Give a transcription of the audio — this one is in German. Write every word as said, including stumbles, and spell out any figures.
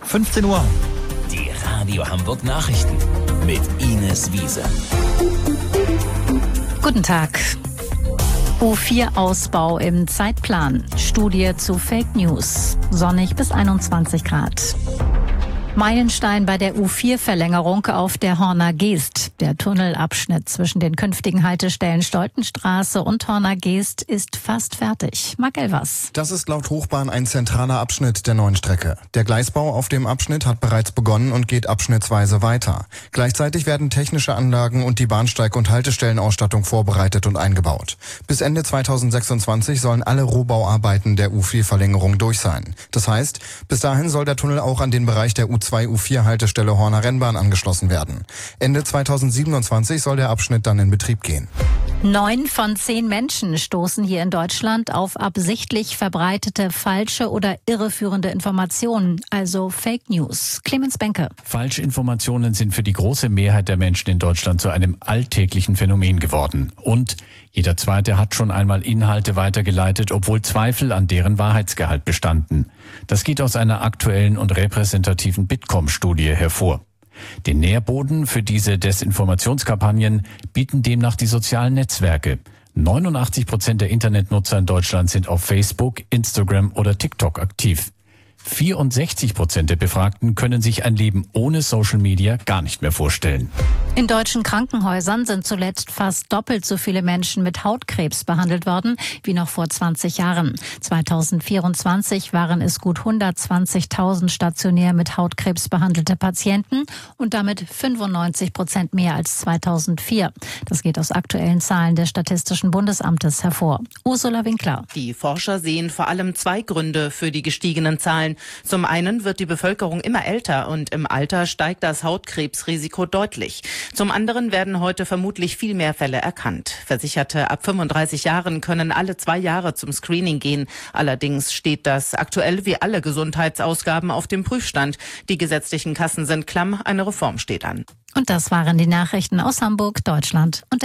fünfzehn Uhr. Die Radio Hamburg Nachrichten mit Ines Wiese. Guten Tag. U vier Ausbau im Zeitplan. Studie zu Fake News. Sonnig bis einundzwanzig Grad. Meilenstein bei der U vier Verlängerung auf der Horner Geest. Der Tunnelabschnitt zwischen den künftigen Haltestellen Stoltenstraße und Horner Geest ist fast fertig. Marc Elvers. Das ist laut Hochbahn ein zentraler Abschnitt der neuen Strecke. Der Gleisbau auf dem Abschnitt hat bereits begonnen und geht abschnittsweise weiter. Gleichzeitig werden technische Anlagen und die Bahnsteig- und Haltestellenausstattung vorbereitet und eingebaut. Bis Ende zweitausendsechsundzwanzig sollen alle Rohbauarbeiten der U vier Verlängerung durch sein. Das heißt, bis dahin soll der Tunnel auch an den Bereich der U zwei U vier Haltestelle Horner Rennbahn angeschlossen werden. Ende zweitausendsiebenundzwanzig soll der Abschnitt dann in Betrieb gehen. Neun von zehn Menschen stoßen hier in Deutschland auf absichtlich verbreitete falsche oder irreführende Informationen, also Fake News. Clemens Benke. Falschinformationen sind für die große Mehrheit der Menschen in Deutschland zu einem alltäglichen Phänomen geworden. Und jeder Zweite hat schon einmal Inhalte weitergeleitet, obwohl Zweifel an deren Wahrheitsgehalt bestanden. Das geht aus einer aktuellen und repräsentativen Bitkom-Studie hervor. Den Nährboden für diese Desinformationskampagnen bieten demnach die sozialen Netzwerke. neunundachtzig Prozent der Internetnutzer in Deutschland sind auf Facebook, Instagram oder TikTok aktiv. vierundsechzig Prozent der Befragten können sich ein Leben ohne Social Media gar nicht mehr vorstellen. In deutschen Krankenhäusern sind zuletzt fast doppelt so viele Menschen mit Hautkrebs behandelt worden wie noch vor zwanzig Jahren. zweitausendvierundzwanzig waren es gut hundertzwanzigtausend stationär mit Hautkrebs behandelte Patienten und damit fünfundneunzig Prozent mehr als zweitausendvier. Das geht aus aktuellen Zahlen des Statistischen Bundesamtes hervor. Ursula Winkler. Die Forscher sehen vor allem zwei Gründe für die gestiegenen Zahlen. Zum einen wird die Bevölkerung immer älter und im Alter steigt das Hautkrebsrisiko deutlich. Zum anderen werden heute vermutlich viel mehr Fälle erkannt. Versicherte ab fünfunddreißig Jahren können alle zwei Jahre zum Screening gehen. Allerdings steht das aktuell wie alle Gesundheitsausgaben auf dem Prüfstand. Die gesetzlichen Kassen sind klamm, eine Reform steht an. Und das waren die Nachrichten aus Hamburg, Deutschland und